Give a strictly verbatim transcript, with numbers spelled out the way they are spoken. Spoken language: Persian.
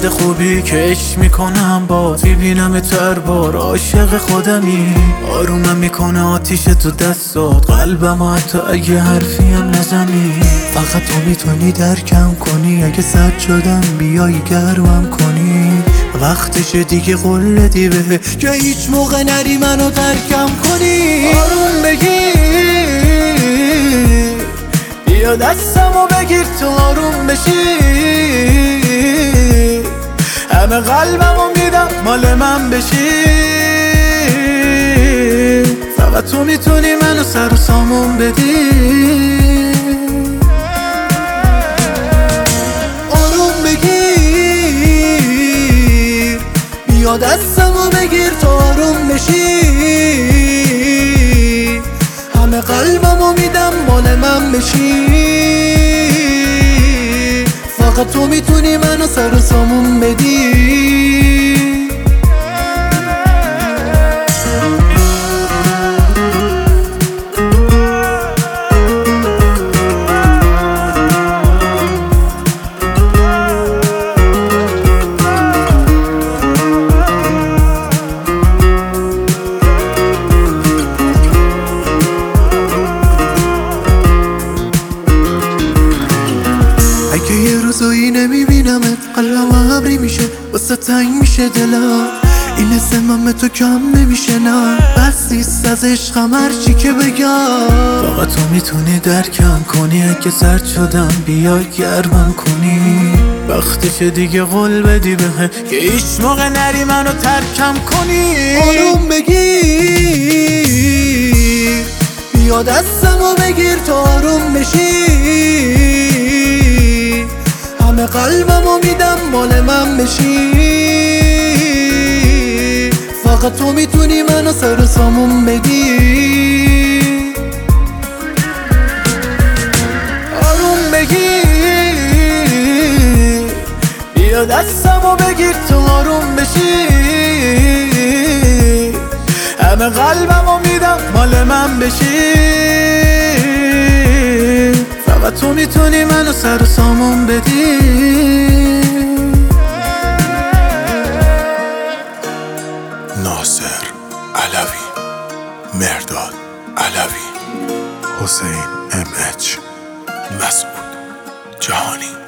باد خوبی که عشق میکنم باز میبینم تر بار عاشق خودمی. آرومم میکنه آتیش تو دستات قلبم، حتی اگه حرفی هم نزنی. فقط تو میتونی درکم کنی، اگه سرد شدم بیایی گرمم کنی. وقتش دیگه قول ندی به که هیچ موقع نری منو ترکم کنی. آروم بگیر، بیا دستمو بگیر تو آروم بشی. همه قلبمو میدم مال من بشی. فقط تو میتونی منو سر و سامون بدی. آروم بگیر، بیا دستمو بگیر تو آروم بشی. همه قلبمو میدم مال من بشی. فقط تو میتونی منو سر و سامون بدی. اگه یه روزایی نمیبینمت قلبم ابری میشه، واسه تنگ میشه دلم. این اسمم به تو کم نمیشه نه، بس نیست از عشقم هرچی که بگم. فقط تو میتونی درکم کنی، اگه سرد شدم بیای گرمم کنی. وقتش دیگه قول بدی بهم که هیچ موقع نری منو ترکم کنی. آروم بگیر، بیا دستمو بگیر تو آروم بشی. همه قلبمو میدم مال من بشی. فقط تو میتونی منو سر و سامون بدی. آروم بگیر، بیا دستمو بگیر تو آروم بشی. همه قلبمو میدم مال من بشی. فقط تو میتونی منو سر و سامون بدی. ناصر علوی، مرداد علوی، حسین ام اچ، مسعود جهانی.